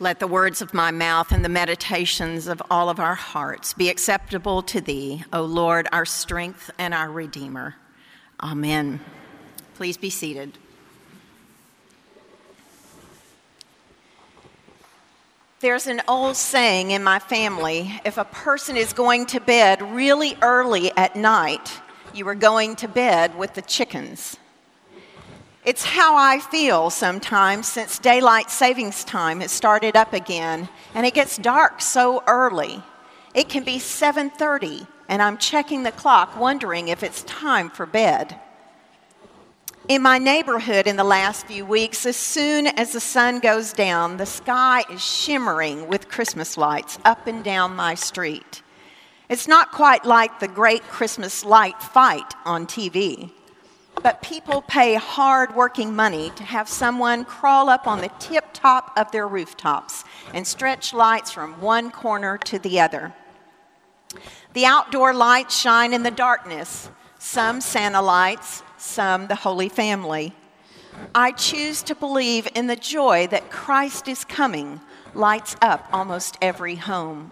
let the words of my mouth and the meditations of all of our hearts be acceptable to thee, O Lord, our strength and our Redeemer. Amen. Please be seated. There's an old saying in my family, if a person is going to bed really early at night, you are going to bed with the chickens. It's how I feel sometimes since daylight savings time has started up again and it gets dark so early. It can be 7:30 and I'm checking the clock wondering if it's time for bed. In my neighborhood in the last few weeks, as soon as the sun goes down, the sky is shimmering with Christmas lights up and down my street. It's not quite like the great Christmas light fight on TV. But people pay hard-working money to have someone crawl up on the tip-top of their rooftops and stretch lights from one corner to the other. The outdoor lights shine in the darkness, some Santa lights, some the Holy Family. I choose to believe in the joy that Christ is coming lights up almost every home.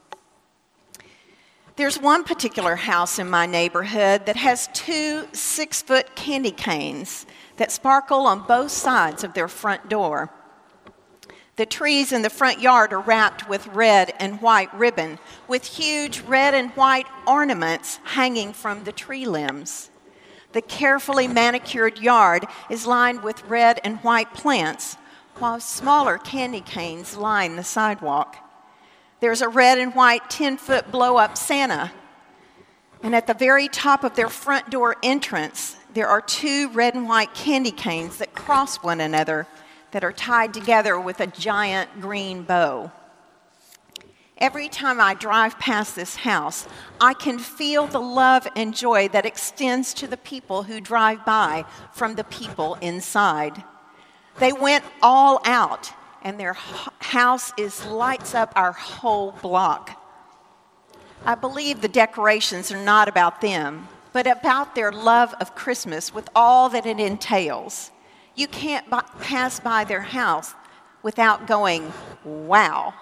There's one particular house in my neighborhood that has 2 6-foot candy canes that sparkle on both sides of their front door. The trees in the front yard are wrapped with red and white ribbon, with huge red and white ornaments hanging from the tree limbs. The carefully manicured yard is lined with red and white plants, while smaller candy canes line the sidewalk. There's a red and white 10-foot blow-up Santa. And at the very top of their front door entrance, there are 2 red and white candy canes that cross one another that are tied together with a giant green bow. Every time I drive past this house, I can feel the love and joy that extends to the people who drive by from the people inside. They went all out, and their house lights up our whole block. I believe the decorations are not about them, but about their love of Christmas with all that it entails. You can't pass by their house without going, wow.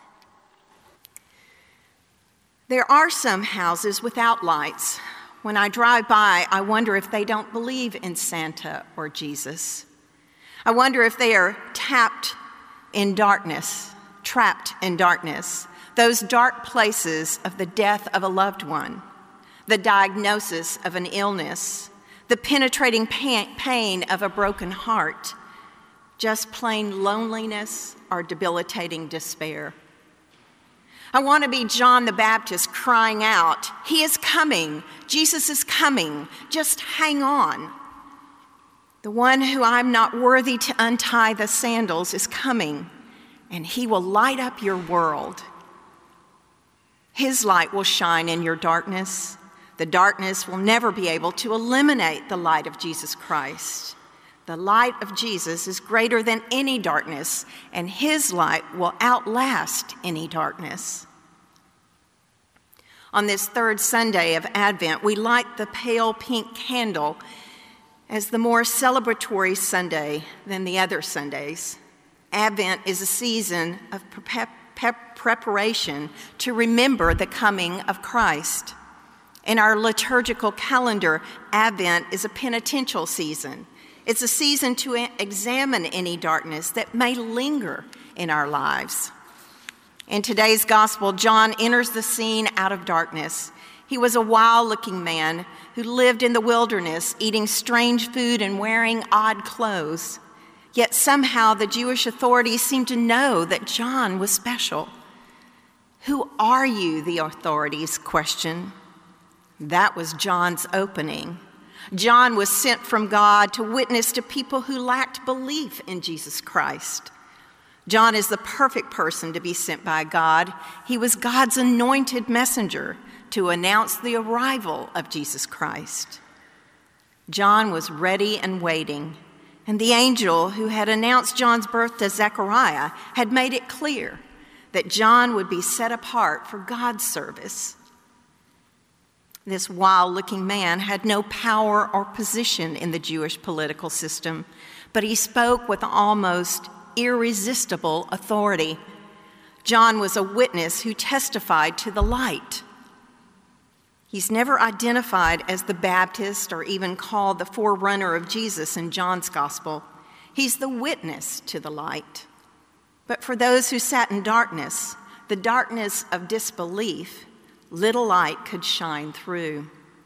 There are some houses without lights. When I drive by, I wonder if they don't believe in Santa or Jesus. I wonder if they are trapped in darkness, those dark places of the death of a loved one, the diagnosis of an illness, the penetrating pain of a broken heart, just plain loneliness or debilitating despair. I want to be John the Baptist crying out, "He is coming, Jesus is coming, just hang on." The one who I'm not worthy to untie the sandals is coming, and he will light up your world. His light will shine in your darkness. The darkness will never be able to eliminate the light of Jesus Christ. The light of Jesus is greater than any darkness, and his light will outlast any darkness. On this 3rd Sunday of Advent, we light the pale pink candle as the more celebratory Sunday than the other Sundays. Advent is a season of preparation to remember the coming of Christ. In our liturgical calendar, Advent is a penitential season. It's a season to examine any darkness that may linger in our lives. In today's gospel, John enters the scene out of darkness. He was a wild-looking man who lived in the wilderness, eating strange food and wearing odd clothes. Yet somehow the Jewish authorities seemed to know that John was special. "Who are you?" the authorities questioned. That was John's opening. John was sent from God to witness to people who lacked belief in Jesus Christ. John is the perfect person to be sent by God. He was God's anointed messenger to announce the arrival of Jesus Christ. John was ready and waiting, and the angel who had announced John's birth to Zechariah had made it clear that John would be set apart for God's service. This wild-looking man had no power or position in the Jewish political system, but he spoke with almost irresistible authority. John was a witness who testified to the light. He's never identified as the Baptist or even called the forerunner of Jesus in John's gospel. He's the witness to the light. But for those who sat in darkness, the darkness of disbelief, little light could shine through.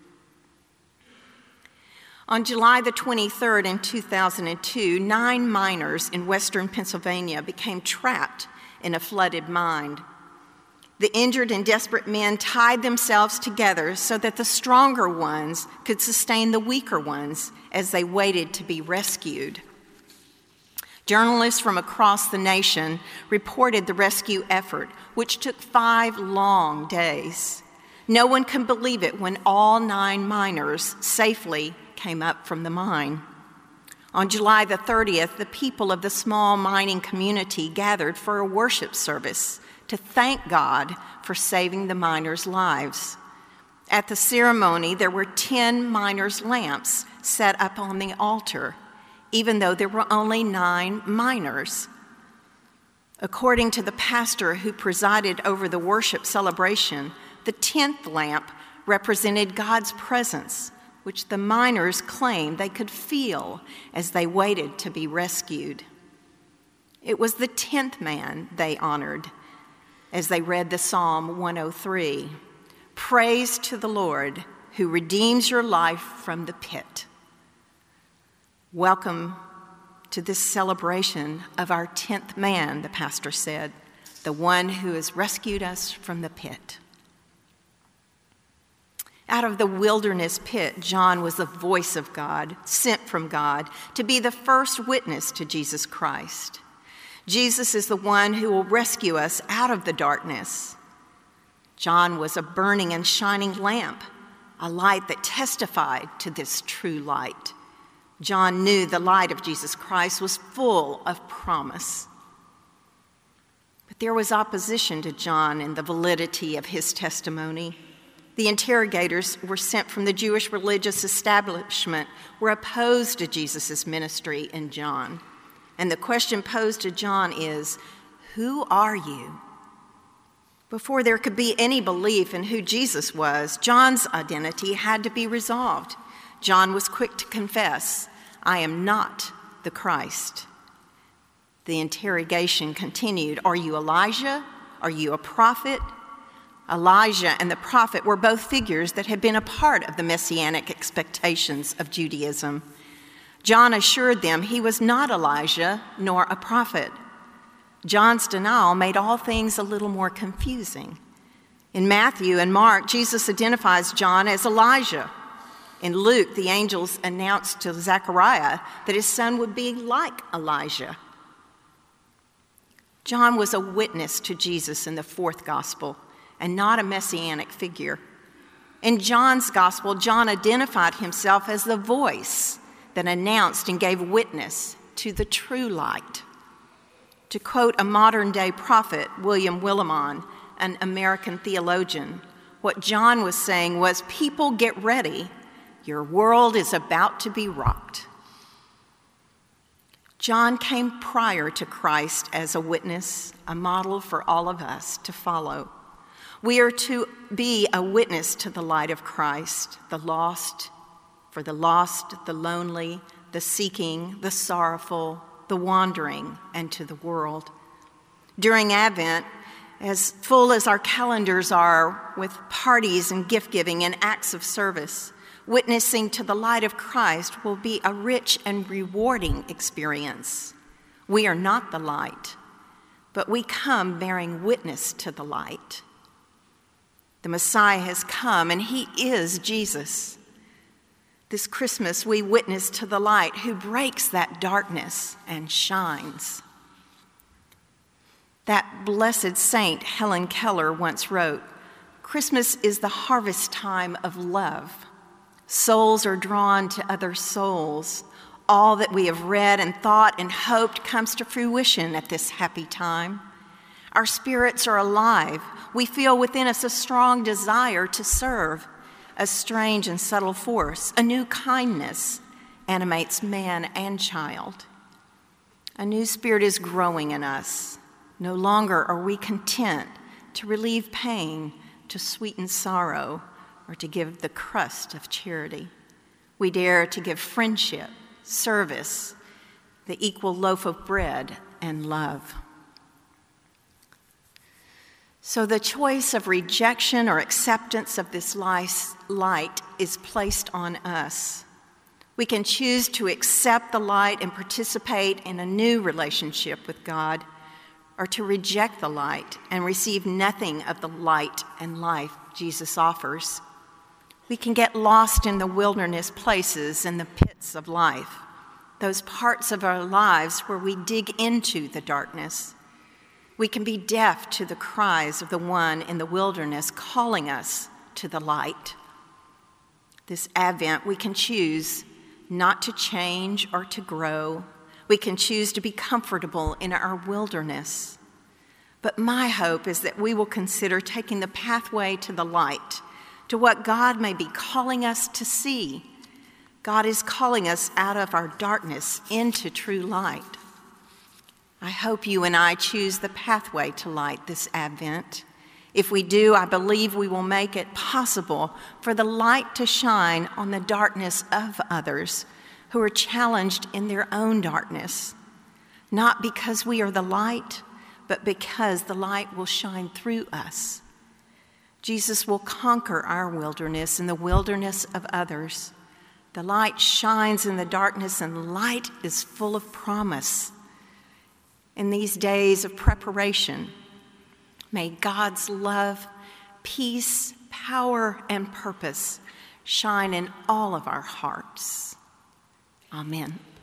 On July the 23rd in 2002, 9 miners in western Pennsylvania became trapped in a flooded mine. The injured and desperate men tied themselves together so that the stronger ones could sustain the weaker ones as they waited to be rescued. Journalists from across the nation reported the rescue effort, which took 5 long days. No one can believe it when all 9 miners safely came up from the mine. On July the 30th, the people of the small mining community gathered for a worship service to thank God for saving the miners' lives. At the ceremony, there were 10 miners' lamps set up on the altar, even though there were only 9 miners. According to the pastor who presided over the worship celebration, the 10th lamp represented God's presence, which the miners claimed they could feel as they waited to be rescued. It was the 10th man they honored as they read the Psalm 103, "Praise to the Lord who redeems your life from the pit." Welcome to this celebration of our 10th man, the pastor said, the one who has rescued us from the pit. Out of the wilderness pit, John was the voice of God, sent from God to be the first witness to Jesus Christ. Jesus is the one who will rescue us out of the darkness. John was a burning and shining lamp, a light that testified to this true light. John knew the light of Jesus Christ was full of promise. But there was opposition to John in the validity of his testimony. The interrogators were sent from the Jewish religious establishment were opposed to Jesus' ministry in John. And the question posed to John is, who are you? Before there could be any belief in who Jesus was, John's identity had to be resolved. John was quick to confess, "I am not the Christ." The interrogation continued, "Are you Elijah? Are you a prophet?" Elijah and the prophet were both figures that had been a part of the messianic expectations of Judaism. John assured them he was not Elijah nor a prophet. John's denial made all things a little more confusing. In Matthew and Mark, Jesus identifies John as Elijah. In Luke, the angels announced to Zechariah that his son would be like Elijah. John was a witness to Jesus in the 4th gospel and not a messianic figure. In John's gospel, John identified himself as the voice that announced and gave witness to the true light. To quote a modern-day prophet, William Willimon, an American theologian, what John was saying was, "People, get ready. Your world is about to be rocked." John came prior to Christ as a witness, a model for all of us to follow. We are to be a witness to the light of Christ, the lost, the lonely, the seeking, the sorrowful, the wandering, and to the world. During Advent, as full as our calendars are with parties and gift-giving and acts of service, witnessing to the light of Christ will be a rich and rewarding experience. We are not the light, but we come bearing witness to the light. The Messiah has come, and he is Jesus. This Christmas, we witness to the light who breaks that darkness and shines. That blessed saint, Helen Keller, once wrote, "Christmas is the harvest time of love. Souls are drawn to other souls. All that we have read and thought and hoped comes to fruition at this happy time. Our spirits are alive. We feel within us a strong desire to serve. A strange and subtle force, a new kindness, animates man and child. A new spirit is growing in us. No longer are we content to relieve pain, to sweeten sorrow, or to give the crust of charity. We dare to give friendship, service, the equal loaf of bread, and love. So the choice of rejection or acceptance of this light is placed on us. We can choose to accept the light and participate in a new relationship with God, or to reject the light and receive nothing of the light and life Jesus offers. We can get lost in the wilderness places and the pits of life, those parts of our lives where we dig into the darkness. We can be deaf to the cries of the one in the wilderness calling us to the light. This Advent, we can choose not to change or to grow. We can choose to be comfortable in our wilderness. But my hope is that we will consider taking the pathway to the light, to what God may be calling us to see. God is calling us out of our darkness into true light. I hope you and I choose the pathway to light this Advent. If we do, I believe we will make it possible for the light to shine on the darkness of others who are challenged in their own darkness, not because we are the light, but because the light will shine through us. Jesus will conquer our wilderness and the wilderness of others. The light shines in the darkness, and light is full of promise. In these days of preparation, may God's love, peace, power, and purpose shine in all of our hearts. Amen.